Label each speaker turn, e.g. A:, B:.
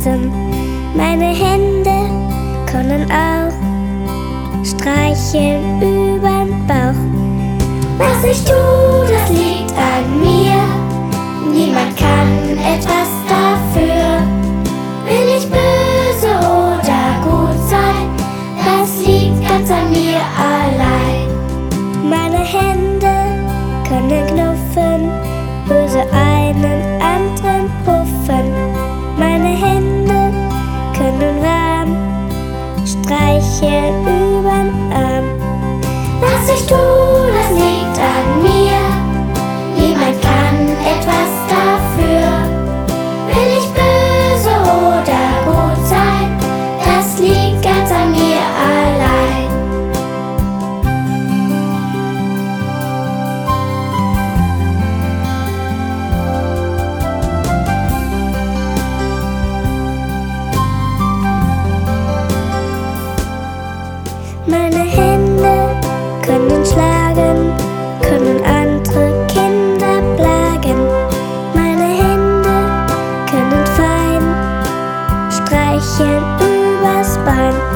A: Herzen. Meine Hände können auch streicheln übern Bauch. Was ich tue, das liegt an mir. Niemand kann etwas dafür. Will ich böse oder gut sein, das liegt ganz an mir allein. Meine Hände können knuffen, böse einen anderen puffen. Meine Hände können warm streicheln übern Arm. Was ich tue, das liegt an mir. Niemand kann etwas dafür. Will ich böse oder gut sein, das liegt ganz an mir allein. Meine Hände können schlagen, können andere Kinder plagen. Meine Hände können fein streicheln übers Bein.